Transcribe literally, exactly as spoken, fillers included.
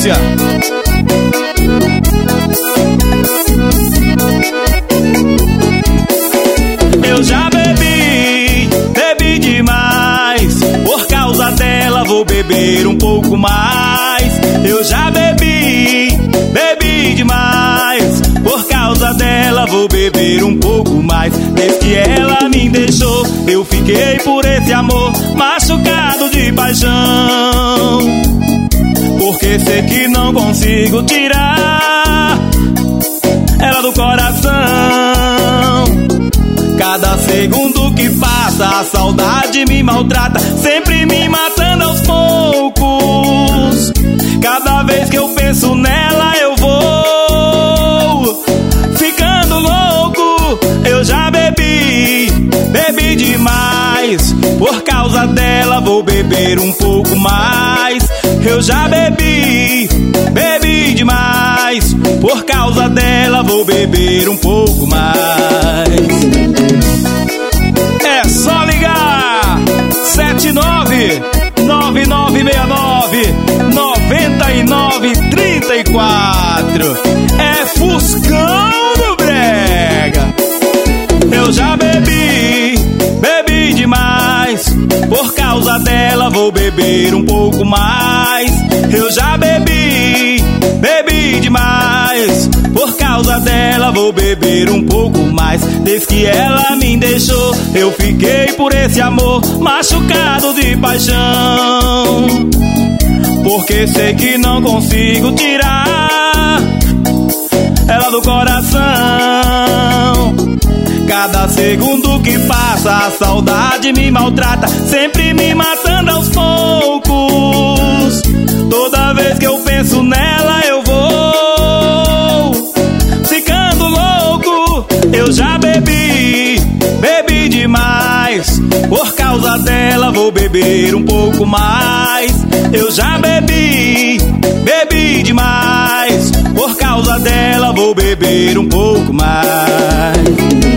sequência. Eu já bebi, bebi demais. Por causa dela vou beber um pouco mais. Eu já bebi, bebi demais. Por causa dela vou beber um pouco mais. Desde que ela me deixou, eu fiquei por esse amor machucado de paixão. Porque sei que não consigo tirar ela do coração. Cada segundo que passa a saudade me maltrata, sempre me matando aos poucos. Cada vez que eu penso nela eu vou ficando louco. Eu já bebi, bebi demais. Por causa dela vou beber um pouco mais. Eu já bebi, bebi demais. Por causa dela vou beber um pouco mais. É só ligar sete nove nove nove seis nove nove nove três quatro. É Fuscão do Brega. Eu já bebi, bebi demais. Por causa dela vou beber um pouco mais. Eu já bebi, bebi demais. Por causa dela vou beber um pouco mais. Desde que ela me deixou, eu fiquei por esse amor machucado de paixão. Porque sei que não consigo tirar ela do coração. Cada segundo que passa a saudade me maltrata, sempre me matando aos poucos. Toda vez que eu penso nela eu vou ficando louco. Eu já bebi, bebi demais. Por causa dela vou beber um pouco mais. Eu já bebi, bebi demais. Por causa dela vou beber um pouco mais.